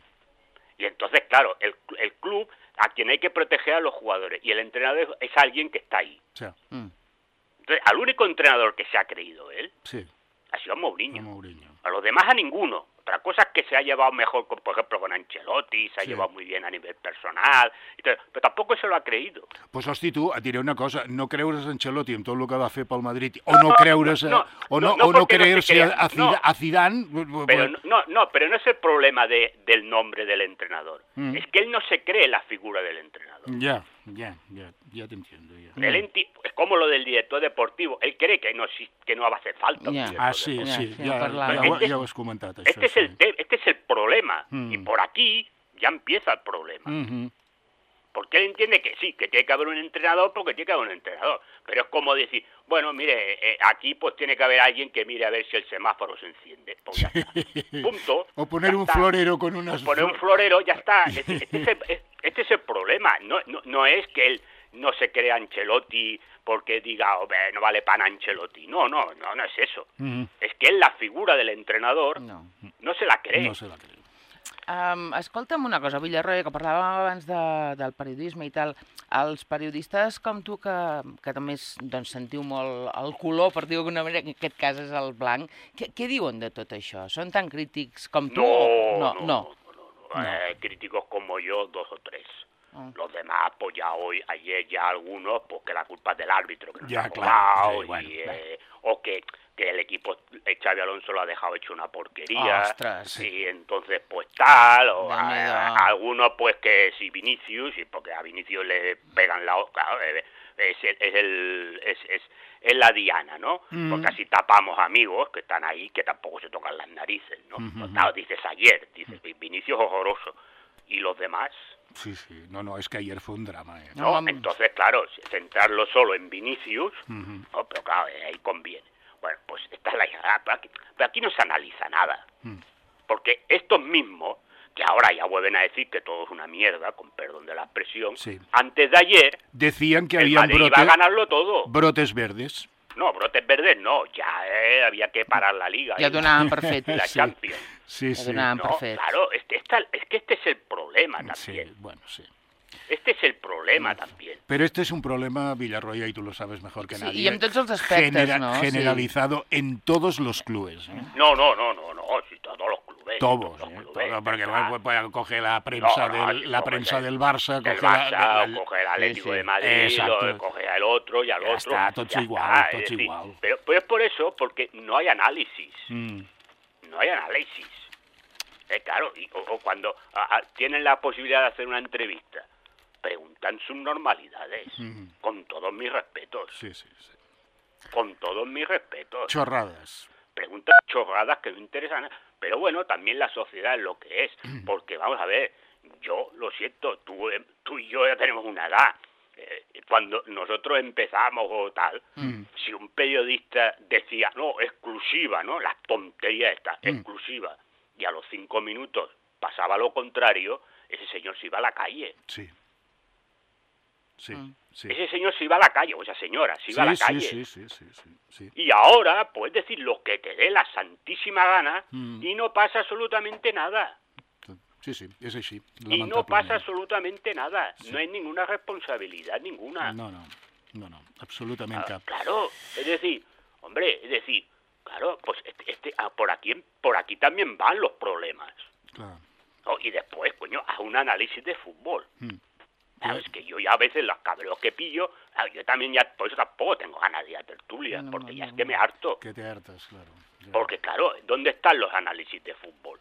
Y entonces, claro, el, el club a quien hay que proteger a los jugadores y el entrenador es alguien que está ahí. o sea, Mm. Entonces, al único entrenador que se ha creído él sí, ha sido a Mourinho. a Mourinho. A los demás a ninguno. Otra cosa es que se ha llevado mejor, con, por ejemplo, con Ancelotti, se ha Sí. llevado muy bien a nivel personal, y tal, però tampoc se lo ha creído. Pues hosti, tu, et diré una cosa, no creure's en Ancelotti amb tot el que va fer pel Madrid, o no creure's, a- no, o no, no, no o no porque no se creerse crea, a, Zida- no. a Zidane, pues, pues, Pero no, no, no, pero no es el problema de, del nombre del entrenador. Mm. Es que él no se cree la figura del entrenador. ya, ya, ya, ya te entiendo, ya. Él enti- es como lo del director deportivo. Él cree que no, exi- que no va a hacer falta un Ya. director Ah, sí, Ja, sí, sí, ja, parlàvem. ja, ho- Este- ja ho has comentat, això. Este es sí. el te- este es el problema. Mm. Y por aquí ya empieza el problema. Mhm. Porque él entiende que sí, que tiene que haber un entrenador porque tiene que haber un entrenador. Pero es como decir, bueno, mire, eh, aquí pues tiene que haber alguien que mire a ver si el semáforo se enciende. Pues ya está. Punto. O poner Ya un está. florero con unas... O poner un florero, ya está. Este, este es, el, este es el problema. No, no, no es que él no se crea Ancelotti porque diga, oh, no vale para Ancelotti. No, no, no, no es eso. Mhm. Es que él, la figura del entrenador, No. no se la cree. No se la creu. Um, escolta'm una cosa, Villarroya, que parlàvem abans de, del periodisme i tal. Els periodistes com tu, que, que també es, doncs, sentiu molt el color, per dir-ho d'alguna manera, que en aquest cas és el blanc, què, què diuen de tot això? Són tan crítics com tu? No, o- no, no. no, no, no. Eh, críticos como yo, dos o tres. Ah. Los demás, pues ya hoy, ayer ya algunos, pues que la culpa es del árbitro, que no Ya, se ha claro, cobrado, sí, bueno, y, eh, o que, que el equipo, eh, Xavi Alonso lo ha dejado hecho una porquería, Ostras. y entonces pues tal, o a, Déu-n'hi-do. a algunos pues que si Vinicius, y porque a Vinicius le pegan la... Claro, eh, es, el- es, el, es, es, es la diana, ¿no? Mm. Porque así tapamos amigos que están ahí, que tampoco se tocan las narices, ¿no? Ujú. Claro, dices ayer, dices Vinicius horroroso, y los demás... Sí, sí, no, no, es que ayer fue un drama, eh. No, ¿no? vamos. Entonces, claro, centrarlo solo en Vinicius, Mhm. no, pero claro, eh, ahí conviene. Bueno, pues esta es la idea, pero aquí, pero aquí no se analiza nada, Mm. porque estos mismos, que ahora ya vuelven a decir que todo es una mierda, con perdón de la expresión, Sí. antes de ayer, Decían que el habían Madrid iba a brotes, ganarlo todo. brotes verdes. No, brotes verdes no, ya eh, había que parar la Liga. Ja y donaven per fet. la Sí. Champions. Sí, Ja sí. donaven per No, fet. claro, es que, esta, es que este es el problema Sí, también. bueno, sí. Este es el problema también. Pero este es un problema, Villarroya, y tú lo sabes mejor que Sí, nadie. y en todos los aspectos, ¿no? Sí. Generalizado en todos los clubes. ¿eh? No, no, no, no, no, si todos los clubes. clubes. Todos, los ¿eh? clubes, Todo, porque ¿verdad? luego puede coger la prensa, No, no, del, si la coges prensa el- del Barça, del coge la, Barça, la- o coge el Atlético sí. de Madrid, Exacto. o coge al otro y al Ya otro. está, tots ya igual, está, tots es decir, igual. Pero, pero es por eso, porque no hay análisis. Mm. No hay análisis. Eh, claro, y- o, o cuando a- a- tienen la posibilidad de hacer una entrevista, preguntan sus normalidades, Mm. con todos mis respetos, Sí, sí, sí. con todos mis respetos. Chorrades. Preguntas chorradas que no interesan, pero bueno, también la sociedad es lo que es, porque vamos a ver, yo lo siento, tú, eh, tú y yo ya tenemos una edad. Eh, cuando nosotros empezamos o tal, Mm. si un periodista decía, no, exclusiva, ¿no? Las tonterías estas, Mm. exclusiva, y a los cinco minutos pasaba lo contrario, ese señor se iba a la calle. Sí. Sí, sí. Ese señor se iba a la calle, o esa señora se iba a la Sí, calle. sí, sí, sí, sí, sí. Y ahora puedes decir lo que te dé la santísima gana Mm. y no pasa absolutamente nada. Sí, sí, és així. Y no pasa lamentablement. absolutamente nada. No hay ninguna responsabilidad, ninguna. No, no, no, no, absolutament Ah, cap. claro, es decir, hombre, es decir, claro, pues este, este- ah, por aquí por aquí también van los problemas. Clar. ¿No? Y después, coño, haz un análisis de fútbol. Mm. Sabes que yo ya a veces los cabreos que pillo, ah, yo también ya, por eso tampoco tengo ganas de ir a tertulias, No, no, porque no, ya no, es que no. me harto. Que te hartas, claro. Ja. Porque claro, ¿dónde están los análisis de fútbol?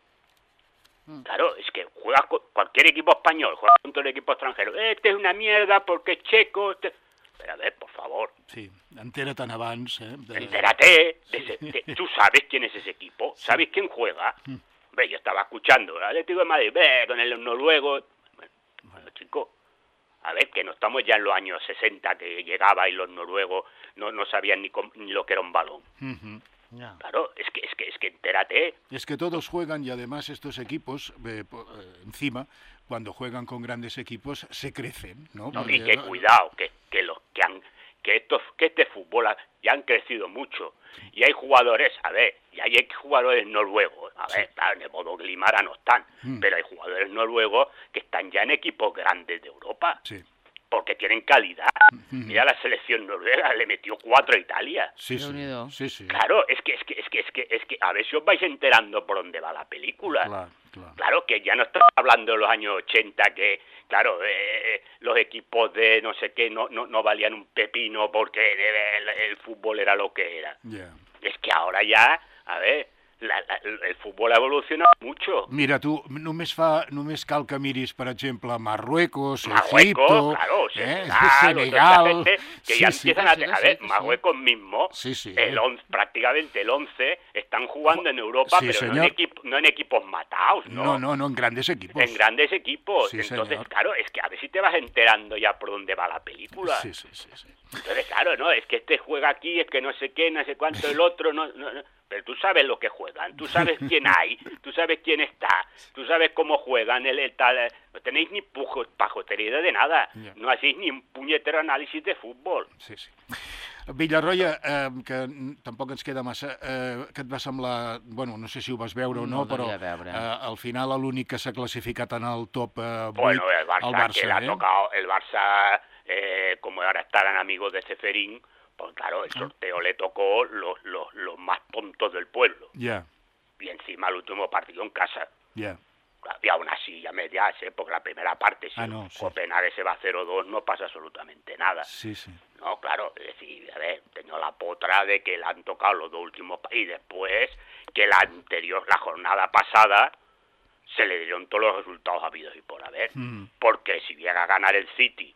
Mm. Claro, es que juega con cualquier equipo español, juega contra el equipo extranjero. Este es una mierda porque es checo. Este... Pero a ver, por favor, Sí, entera't abans, eh? De... entérate. De ese- de- tú sabes quién es ese equipo, sabes quién juega. Mm. Hombre, yo estaba escuchando el Atlético de Madrid, ve, con el noruego. Bueno, bueno, chico, a ver, que no estamos ya en los años sesenta que llegaba y los noruegos no, no sabían ni, com- ni lo que era un balón. Ujú. Ja. Claro, es que, es que, es que entérate. Es que todos juegan y además estos equipos, eh, po- eh, encima, cuando juegan con grandes equipos, se crecen, ¿no? No, Porque- y que cuidado, que, que los que han que estos que este fútbol ha- ya han crecido mucho y hay jugadores, a ver, y hay jugadores noruegos, a ver, claro, de modo Glimara no están, Mm. pero hay jugadores noruegos que están ya en equipos grandes de Europa, Sí, porque tienen calidad. Mira la selección noruega, le metió cuatro a Italia. sí, sí, Déu-n'hi-do. sí, sí. Claro, es que es que es que es que es que a ver si os vais enterando por dónde va la película. Clar, clar. Claro, que ya no estamos hablando de los años ochenta, que, claro, eh, los equipos de no sé qué no, no, no valían un pepino porque el, el fútbol era lo que era. Ja. Es que ahora ya, a ver, la, la, el fútbol ha evolucionado mucho. Mira, tu, només, fa, només cal que miris, per exemple, Marruecos, Marruecos, Egipto, claro, eh? Senegal, toda Senegal... esa gente que sí, ya sí. empiezan a... sí, A sí, ver, sí, sí. Marruecos mismo, Sí, sí. el once, prácticamente el once, están jugando en Europa, Sí, pero no señor. en, equipo, no en equipos matados, ¿no? No, no, no, en grandes equipos. En grandes equipos. Sí, Entonces, señor. claro, es que a ver si te vas enterando ya por dónde va la película. Sí, sí, sí, sí. Entonces, claro, no, es que este juega aquí, es que no sé qué, no sé cuánto, el otro, no, no, no. Pero tú sabes lo que juegan, tú sabes quién hay, tú sabes quién está, tú sabes cómo juegan, el, el tal... eh, No tenéis ni pujo, pajotería de nada, Ya. no hacéis ni un puñetero análisis de fútbol. Sí, sí. Villarroya, eh, que n- tampoc ens queda massa, eh, què et va semblar... Bueno, no sé si ho vas veure o no, No el però devia veure. eh, al final l'únic que s'ha classificat en el top eh, vuit, Bueno, el Barça, el Barça, que le ha eh? tocado, el Barça, eh, como ahora estarán amigos de Ceferín, pues claro, Ah. el sorteo le tocó los, los, los más tontos del pueblo. Ja, Y encima el último partido en casa. ja. Y aún así ya me ya sé, porque la primera parte, si Ah, no, sí. Copenhague se va cero dos, no pasa absolutamente nada. Sí, sí. No, claro, es decir, a ver, tengo la potra de que le han tocado los dos últimos pa- y después que la anterior, la jornada pasada, se le dieron todos los resultados habidos y por haber. Mm. Porque si llega a ganar el City,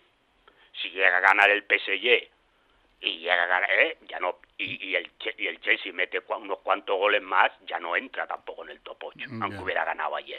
si llega a ganar el P S G y llega a ganar, eh, ya no, y, y, el, Che- y el Chelsea mete cua- unos cuantos goles más, ya no entra tampoco en el top ocho, Mm, aunque ya. hubiera ganado ayer.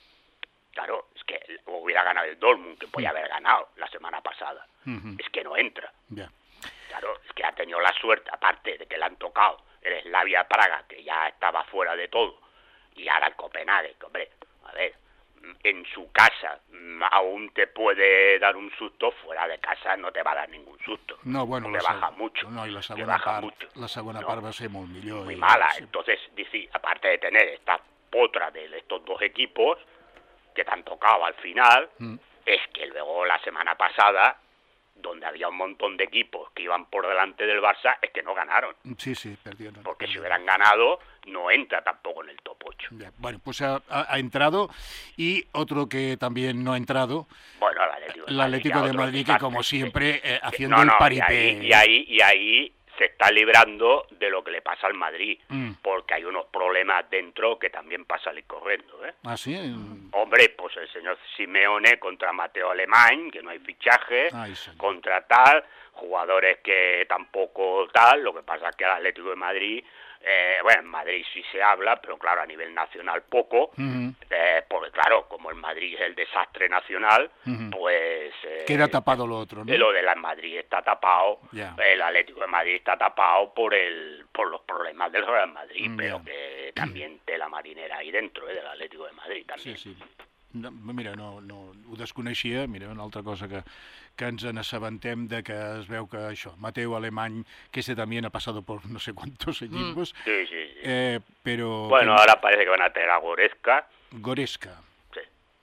Claro, es que el- hubiera ganado el Dortmund, que podía haber ganado la semana pasada. Mhm. Es que no entra. Ja. Claro, es que ha tenido la suerte, aparte de que le han tocado el Slavia Praga, que ya estaba fuera de todo, y ahora el Copenhague, que hombre, a ver, en su casa mm, aún te puede dar un susto, fuera de casa no te va a dar ningún susto. No, bueno, te la baja seg- mucho. No, i la te segona baja part, mucho. la segona No, part va ser molt millor. muy i- mala. sí. Entonces, dice, aparte de tener esta potra de estos dos equipos que te han tocado al final, Mm. es que luego la semana pasada, donde había un montón de equipos que iban por delante del Barça, es que no ganaron. Sí, sí, perdieron. Porque si perdieron. hubieran ganado, no entra tampoco en el top ocho. Ya, bueno, pues ha, ha- ha entrado, y otro que también no ha entrado, Bueno, el Atlético de el Madrid, Atlético ya de otro Madrid, que desastre. como siempre, eh, haciendo No, el no, y paripé. ahí, y ahí, y ahí se está librando de lo que le pasa al Madrid, Mm. porque hay unos problemas dentro que también pasa salir corriendo, ¿eh? Ah, sí. Mm. Hombre, pues el señor Simeone contra Mateo Alemán, que no hay fichaje, Ay, señor. contra tal, jugadores que tampoco tal, lo que pasa es que el Atlético de Madrid, eh, bueno, en Madrid sí se habla, pero claro, a nivel nacional poco, Ujú. eh, porque claro, como el Madrid es el desastre nacional, Ujú. pues... eh, Queda tapado lo otro, ¿no? Lo de la Madrid está tapado, Ya. el Atlético de Madrid está tapado por el por los problemas del Real Madrid, Mm, pero ya. que también tela marinera ahí dentro, eh, del Atlético de Madrid Sí, también. sí. No, mira, no, no ho desconeixia, mira, una altra cosa que, que ens n'assabentem de que es veu que això, Mateo Alemany, que ese también ha pasado por no sé cuántos equipos, Sí, sí, sí. eh, pero... Bueno, que- ahora parece que van a tener a Goretzka, Goretzka. sí.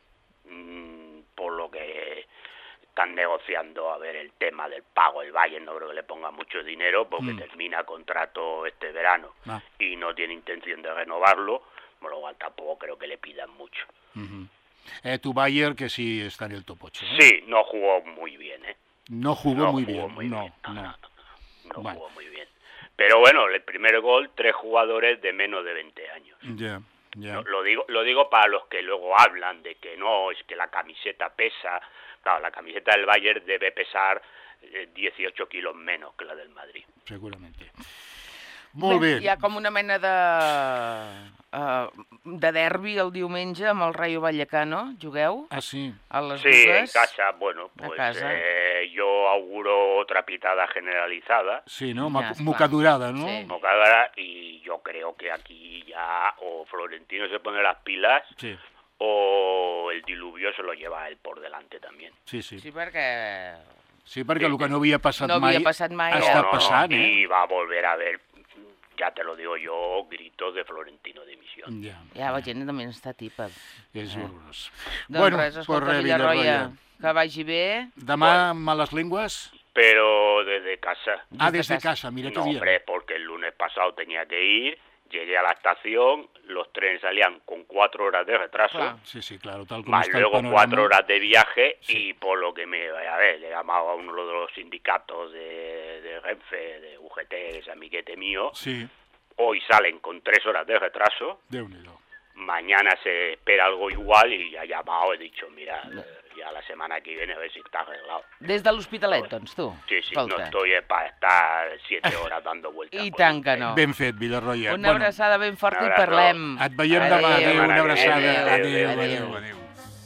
Mm, por lo que están negociando a ver el tema del pago. El Bayern no creo que le ponga mucho dinero porque Mm. termina contrato este verano Ah. y no tiene intención de renovarlo, por lo cual tampoco creo que le pidan mucho. Ujú. Eh, tu Bayern, que sí está en el top ocho. ¿eh? Sí, no jugó muy bien, ¿eh? No jugó no muy jugó bien, muy no, bien. no. no, no Bueno. jugó muy bien. Pero bueno, el primer gol, tres jugadores de menos de veinte años. Ya, ya. No, lo digo lo digo para los que luego hablan de que no, es que la camiseta pesa. Claro, la camiseta del Bayern debe pesar eh, dieciocho kilos menos que la del Madrid. Seguramente. Molt bé. Hi ha com una mena de, uh, de derbi el diumenge amb el Rayo Vallecano. Jugueu Ah, sí. a les Sí, en dues? casa, bueno, A pues casa. eh, yo auguro otra pitada generalizada. Sí, no? Ja, Ma- esclar. Mocadurada, no? Sí. Mocadora, y yo creo que aquí ya o Florentino se pone las pilas Sí, o el diluvio se lo lleva él por delante también. sí, sí. Sí, perquè... Sí, perquè el que no havia passat No mai havia passat mai, està eh? passant, eh? Y va a volver a ver, ya te lo digo yo, gritos de Florentino de misión. Ja, Ja, la gent també està tipa. és horrorós. Doncs res, escolta, Villarroya, que vagi bé. Demà, males lenguas? Pero desde casa. Ah, Desde desde casa. casa, mira qué No, bien. hombre, porque el lunes pasado tenía que ir, llegué a la estación, los trenes salían con cuatro horas de retraso, Clar. Sí, sí, claro, tal como más está el luego panorama. cuatro horas de viaje, Sí. y por lo que me, a ver, le he llamado a uno de los sindicatos de, de Renfe, de U G T, que es amiguete mío, Sí, hoy salen con tres horas de retraso, Déu-n'hi-do. mañana se espera algo igual, y ya he llamado, he dicho, mira, eh, ya la semana que viene a ver si está arreglado. Des de l'Hospitalet, doncs, tu? Sí, sí, no Escolta. estoy eh, para estar siete horas dando vueltas. I por tant el que tren. no. Ben fet, Villarroya. Una abraçada ben forta i Un abraço. parlem. Et veiem demà. Adéu. Adéu, una abraçada. Adéu, Adéu, adéu. adéu, adéu.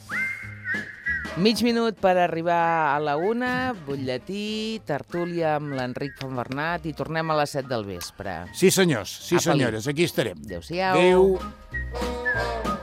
Mig minut per arribar a la una, butlletí, tertúlia amb l'Enric Fontbernat i tornem a les set del vespre. Sí, senyors, sí, Apa-li. senyores, aquí estarem. Adéu-siau. Adéu.